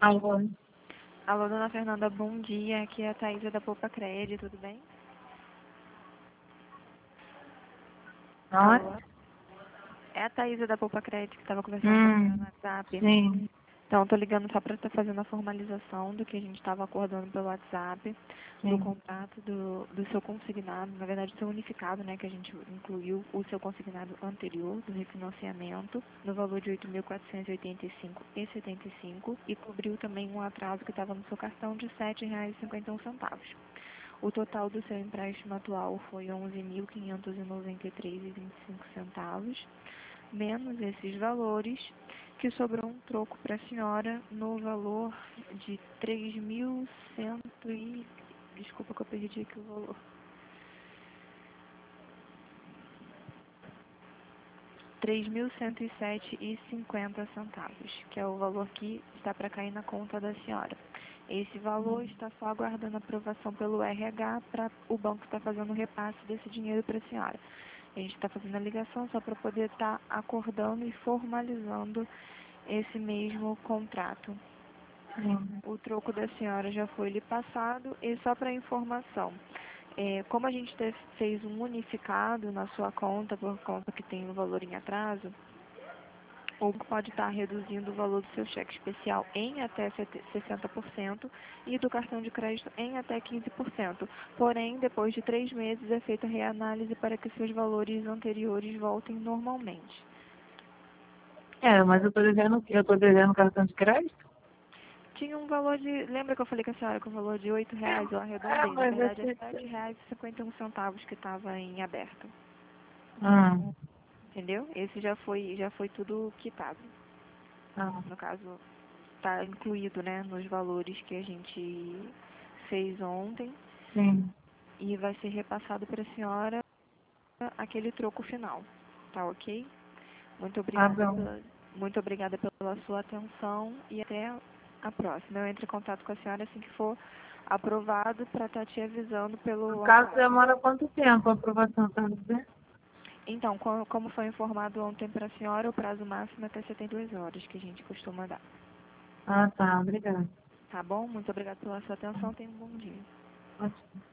Alô. Alô, dona Fernanda, bom dia. Aqui é a Thaisa da Poupa Cred, tudo bem? Alô? Onde? É a Thaisa da Poupa Cred que estava conversando com a senhora no WhatsApp. Sim. Então, estou ligando só para estar fazendo a formalização do que a gente estava acordando pelo WhatsApp, do Sim. contrato do seu consignado, na verdade, do seu unificado, né, que a gente incluiu o seu consignado anterior, do refinanciamento, no valor de R$ 8.485,75 e cobriu também um atraso que estava no seu cartão de R$ 7,51. O total do seu empréstimo atual foi R$ 11.593,25, menos esses valores, que sobrou um troco para a senhora no valor de 3.100 e... Desculpa que eu perdi aqui o valor. R$ 3.107,50, que é o valor que está para cair na conta da senhora. Esse valor está só aguardando aprovação pelo RH para o banco estar fazendo o repasse desse dinheiro para a senhora. A gente está fazendo a ligação só para poder estar acordando e formalizando esse mesmo contrato. Sim. O troco da senhora já foi lhe passado e só para informação. Como a gente fez um unificado na sua conta, por conta que tem um valor em atraso, o banco pode estar reduzindo o valor do seu cheque especial em até 60% e do cartão de crédito em até 15%. Porém, depois de 3 meses é feita a reanálise para que seus valores anteriores voltem normalmente. Mas eu tô devendo cartão de crédito? Tinha um valor de... Lembra que eu falei com a senhora que o valor de R$ 8, eu arredondei. Na Mas verdade, é você... R$ 7,51 que estava em aberto. Ah, Entendeu? Esse já foi tudo quitado. ah, No caso, está incluído, né, nos valores que a gente fez ontem sim. e vai ser repassado para a senhora aquele troco final. Tá ok? Muito Tá obrigada bom. pela, muito obrigada pela sua atenção e até a próxima. Eu entro em contato com a senhora assim que for aprovado para estar te avisando No pelo caso, WhatsApp. demora quanto tempo a aprovação, tá certo? Então, como foi informado ontem para a senhora, o prazo máximo é até 72 horas que a gente costuma dar. Ah, tá. Obrigada. Tá bom? Muito obrigada pela sua atenção. Tenha um bom dia. Ótimo.